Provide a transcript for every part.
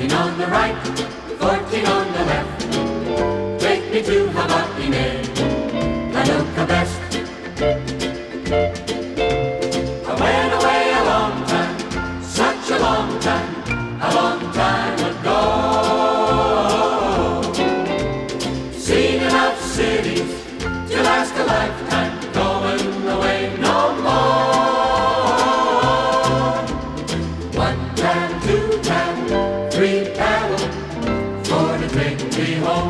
14 on the right, 14 on the left. Take me to Hawaii, Anoka best. I went away a long time, such a long time ago. Seen enough cities to last a lifetime, going away no more. One tan, two tan, three paddle for to take me home.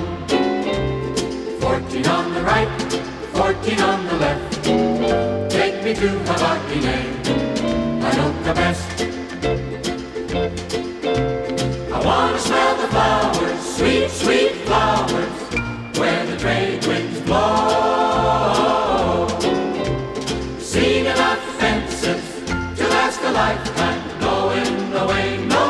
14 on the right, 14 on the left. Take me to Hawaii, Anoka best. I wanna smell the flowers, sweet, sweet flowers, where the trade winds blow. Seen enough fences to last a lifetime, going away no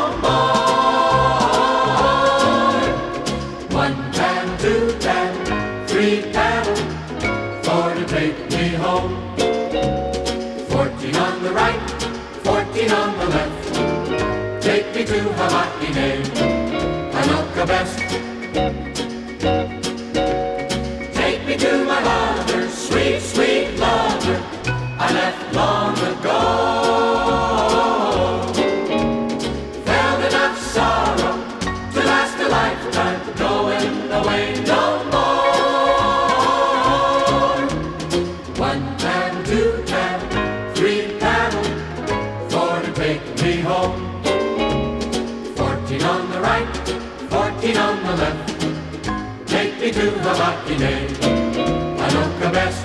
more. One tan, two tan, three paddle for to take me home. 14 on the right, 14 on the left. Take me to Hawaii, Anoka best. Take me to my lover, sweet, sweet lover, I left long ago. Felt enough sorrow to last a lifetime, going away no more. One tan, two tan, three paddle for to take me home. 14 on the right, 14 on the left. Take me to Hawaii, Anoka best.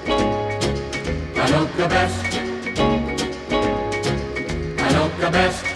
Anoka best. Anoka best.